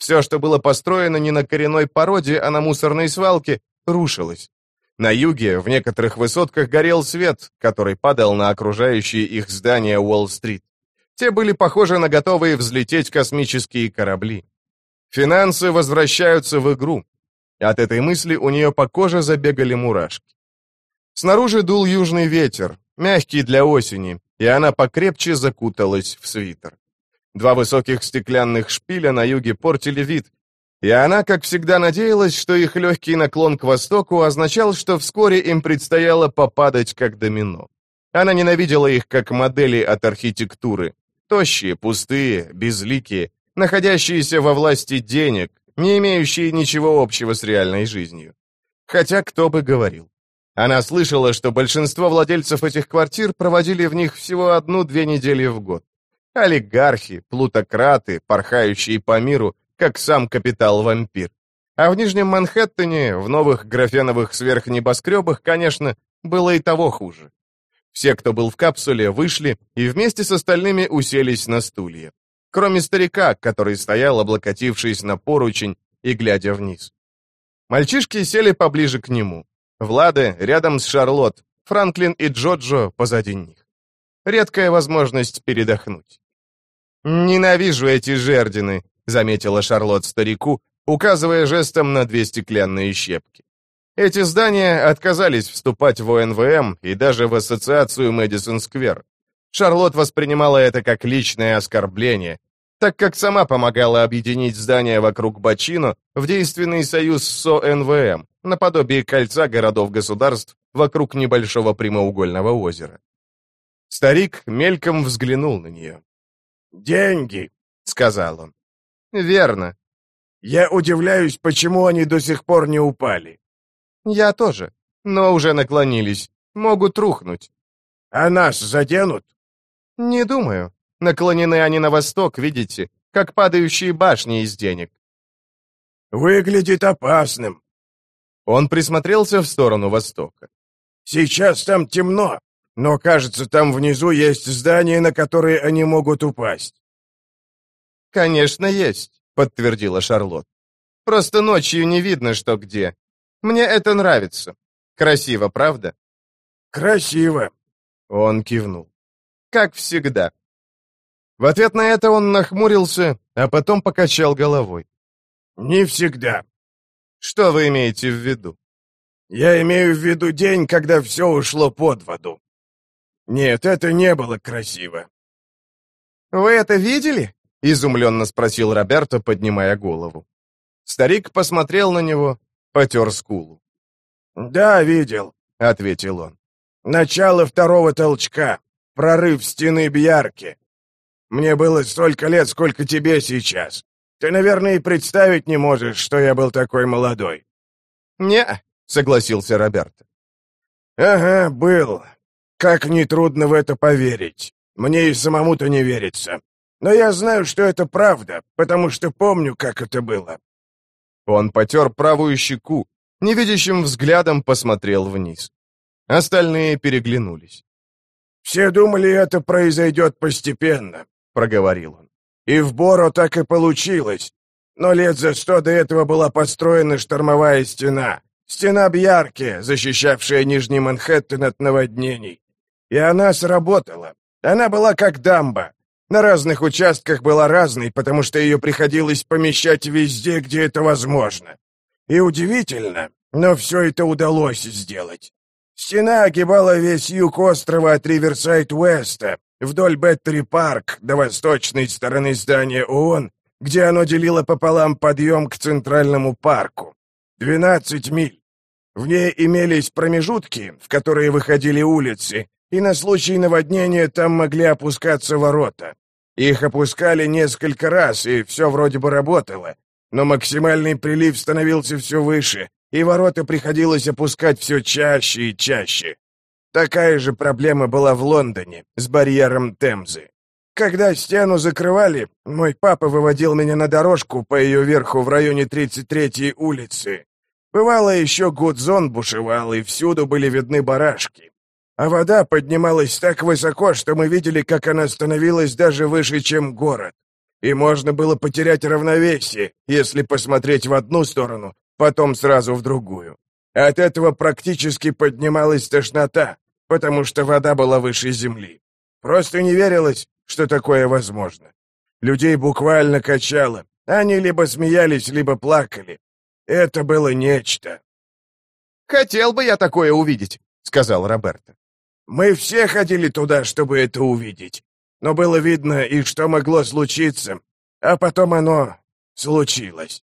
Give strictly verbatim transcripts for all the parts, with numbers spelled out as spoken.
Все, что было построено не на коренной породе, а на мусорной свалке, рушилось. На юге, в некоторых высотках, горел свет, который падал на окружающие их здания Уолл-стрит. Те были похожи на готовые взлететь космические корабли. Финансы возвращаются в игру. От этой мысли у нее по коже забегали мурашки. Снаружи дул южный ветер, мягкий для осени, и она покрепче закуталась в свитер. Два высоких стеклянных шпиля на юге портили вид, и она, как всегда, надеялась, что их легкий наклон к востоку означал, что вскоре им предстояло попадать как домино. Она ненавидела их как модели от архитектуры. Тощие, пустые, безликие, находящиеся во власти денег, не имеющие ничего общего с реальной жизнью. Хотя кто бы говорил. Она слышала, что большинство владельцев этих квартир проводили в них всего одну-две недели в год. Олигархи, плутократы, порхающие по миру, как сам капитал-вампир. А в Нижнем Манхэттене, в новых графеновых сверхнебоскребах, конечно, было и того хуже. Все, кто был в капсуле, вышли и вместе с остальными уселись на стулья. Кроме старика, который стоял, облокотившись на поручень и глядя вниз. Мальчишки сели поближе к нему. Влада рядом с Шарлотт, Франклин и Джоджо позади них. Редкая возможность передохнуть. «Ненавижу эти жердины», — заметила Шарлотт старику, указывая жестом на две стеклянные щепки. Эти здания отказались вступать в О Н В М и даже в ассоциацию Мэдисон-сквер. Шарлотт воспринимала это как личное оскорбление, так как сама помогала объединить здания вокруг Бачино в действенный союз с О Н В М, наподобие кольца городов-государств вокруг небольшого прямоугольного озера. Старик мельком взглянул на нее. «Деньги», — сказал он. «Верно. Я удивляюсь, почему они до сих пор не упали». «Я тоже, но уже наклонились. Могут рухнуть». «А нас заденут?» «Не думаю. Наклонены они на восток, видите, как падающие башни из денег». «Выглядит опасным». Он присмотрелся в сторону востока. «Сейчас там темно, но, кажется, там внизу есть здания, на которые они могут упасть». «Конечно, есть», — подтвердила Шарлотт. «Просто ночью не видно, что где. Мне это нравится. Красиво, правда?» «Красиво», — он кивнул. «Как всегда». В ответ на это он нахмурился, а потом покачал головой. «Не всегда». «Что вы имеете в виду?» «Я имею в виду день, когда все ушло под воду. Нет, это не было красиво». «Вы это видели?» — изумленно спросил Роберто, поднимая голову. Старик посмотрел на него, потер скулу. «Да, видел», — ответил он. «Начало второго толчка, прорыв стены Бьярки. Мне было столько лет, сколько тебе сейчас. Ты, наверное, и представить не можешь, что я был такой молодой». «Не», — согласился Роберто. «Ага, был. Как нетрудно в это поверить. Мне и самому-то не верится. Но я знаю, что это правда, потому что помню, как это было». Он потер правую щеку, невидящим взглядом посмотрел вниз. Остальные переглянулись. «Все думали, это произойдет постепенно», — проговорил он. «И в Боро так и получилось. Но лет за сто до этого была построена штормовая стена. Стена Бьярки, защищавшая Нижний Манхэттен от наводнений. И она сработала. Она была как дамба. На разных участках была разной, потому что ее приходилось помещать везде, где это возможно. И удивительно, но все это удалось сделать. Стена огибала весь юг острова от Риверсайд-Уэста, вдоль Беттери-парк до восточной стороны здания ООН, где оно делило пополам подъем к Центральному парку. двенадцать миль. В ней имелись промежутки, в которые выходили улицы, и на случай наводнения там могли опускаться ворота. Их опускали несколько раз, и все вроде бы работало, но максимальный прилив становился все выше, и ворота приходилось опускать все чаще и чаще. Такая же проблема была в Лондоне с барьером Темзы. Когда стену закрывали, мой папа выводил меня на дорожку по ее верху в районе тридцать третьей улицы. Бывало, еще Гудзон бушевал, и всюду были видны барашки. А вода поднималась так высоко, что мы видели, как она становилась даже выше, чем город. и можно было потерять равновесие, если посмотреть в одну сторону, потом сразу в другую. От этого практически поднималась тошнота, потому что вода была выше земли. Просто не верилось, что такое возможно. Людей буквально качало. Они либо смеялись, либо плакали. Это было нечто. «Хотел бы я такое увидеть», — сказал Роберто. «Мы все ходили туда, чтобы это увидеть. Но было видно и что могло случиться. А потом оно случилось».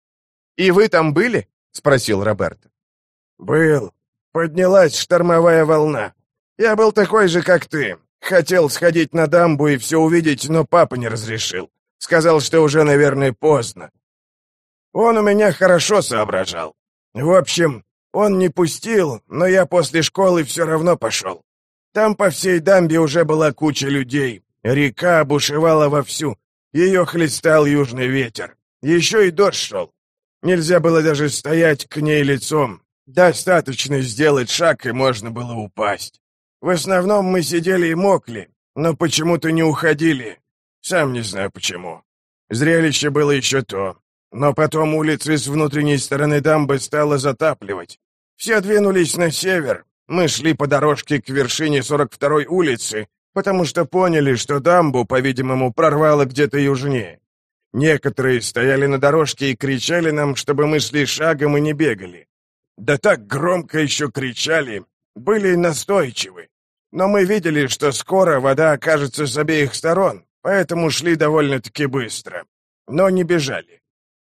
«И вы там были?» — спросил Роберто. «Был. Поднялась штормовая волна. Я был такой же, как ты. Хотел сходить на дамбу и все увидеть, но папа не разрешил. Сказал, что уже, наверное, поздно. Он у меня хорошо соображал. В общем, он не пустил, но я после школы все равно пошел. Там по всей дамбе уже была куча людей. Река бушевала вовсю. Ее хлестал южный ветер. Еще и дождь шел. Нельзя было даже стоять к ней лицом. Достаточно сделать шаг, и можно было упасть. В основном мы сидели и мокли, но почему-то не уходили. Сам не знаю почему. Зрелище было еще то. Но потом улицы с внутренней стороны дамбы стало затапливать. Все двинулись на север. Мы шли по дорожке к вершине сорок второй улицы, потому что поняли, что дамбу, по-видимому, прорвало где-то южнее. Некоторые стояли на дорожке и кричали нам, чтобы мы шли шагом и не бегали. Да так громко еще кричали, были настойчивы. Но мы видели, что скоро вода окажется с обеих сторон, поэтому шли довольно-таки быстро. Но не бежали.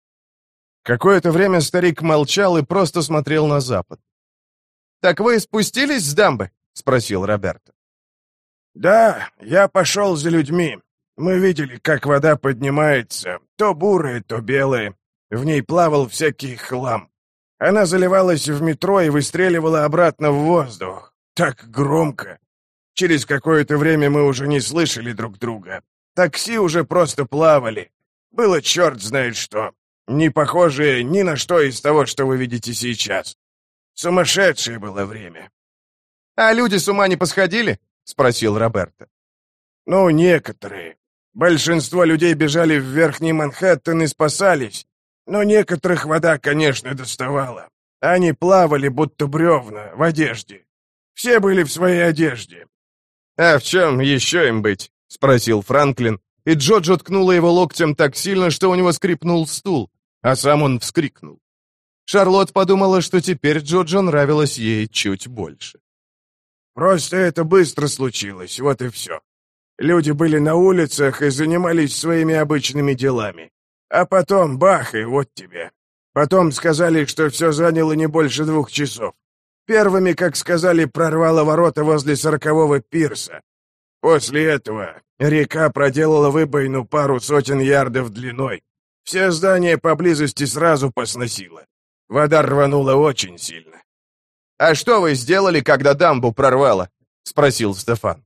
Какое-то время старик молчал и просто смотрел на запад. «Так вы спустились с дамбы?» — спросил Роберто. «Да, я пошел за людьми. Мы видели, как вода поднимается, то бурая, то белая. В ней плавал всякий хлам. Она заливалась в метро и выстреливала обратно в воздух. Так громко. Через какое-то время мы уже не слышали друг друга. Такси уже просто плавали. Было черт знает что. Не похожее ни на что из того, что вы видите сейчас. Сумасшедшее было время». «А люди с ума не посходили?» — спросил Роберто. «Ну, некоторые. Большинство людей бежали в Верхний Манхэттен и спасались. Но некоторых вода, конечно, доставала. Они плавали, будто бревна, в одежде. Все были в своей одежде». «А в чем еще им быть?» — спросил Франклин, и Джоджо ткнула его локтем так сильно, что у него скрипнул стул, а сам он вскрикнул. Шарлотт подумала, что теперь Джоджо нравилось ей чуть больше. «Просто это быстро случилось, вот и все. Люди были на улицах и занимались своими обычными делами. А потом бах, и вот тебе. Потом сказали, что все заняло не больше двух часов. Первыми, как сказали, прорвало ворота возле сорокового пирса. После этого река проделала выбоину пару сотен ярдов длиной. Все здания поблизости сразу посносило. Вода рванула очень сильно». «А что вы сделали, когда дамбу прорвало?» — спросил Стефан.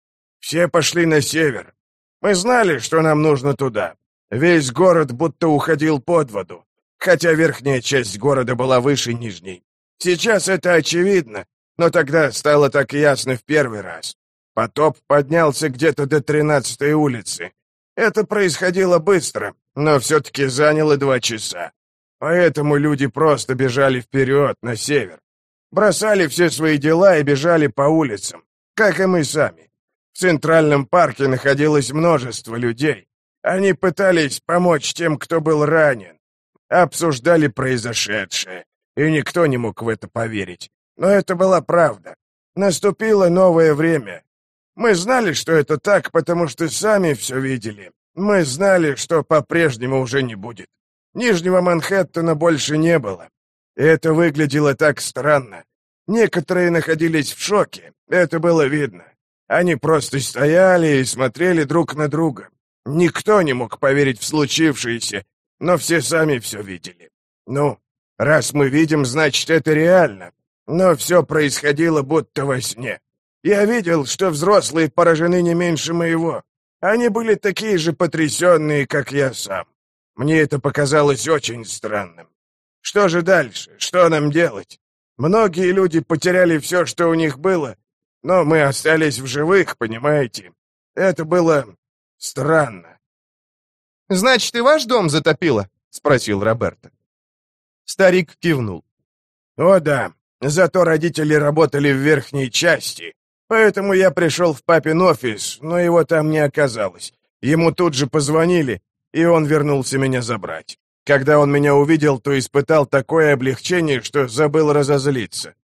«Все пошли на север. Мы знали, что нам нужно туда. Весь город будто уходил под воду, хотя верхняя часть города была выше нижней. Сейчас это очевидно, но тогда стало так ясно в первый раз. Потоп поднялся где-то до тринадцатой улицы. Это происходило быстро, но все-таки заняло два часа. Поэтому люди просто бежали вперед, на север. Бросали все свои дела и бежали по улицам, как и мы сами. В Центральном парке находилось множество людей. Они пытались помочь тем, кто был ранен. Обсуждали произошедшее, и никто не мог в это поверить. Но это была правда. Наступило новое время. Мы знали, что это так, потому что сами все видели. Мы знали, что по-прежнему уже не будет. Нижнего Манхэттена больше не было. Это выглядело так странно. Некоторые находились в шоке, это было видно. Они просто стояли и смотрели друг на друга. Никто не мог поверить в случившееся, но все сами все видели. Ну, раз мы видим, значит, это реально. Но все происходило будто во сне. Я видел, что взрослые поражены не меньше моего. Они были такие же потрясенные, как я сам. Мне это показалось очень странным. Что же дальше? Что нам делать? Многие люди потеряли все, что у них было, но мы остались в живых, понимаете? Это было странно. «Значит, и ваш дом затопило?» — спросил Роберто. Старик кивнул. «О да, зато родители работали в верхней части, поэтому я пришел в папин офис, но его там не оказалось. Ему тут же позвонили, и он вернулся меня забрать. Когда он меня увидел, то испытал такое облегчение, что забыл разозлиться.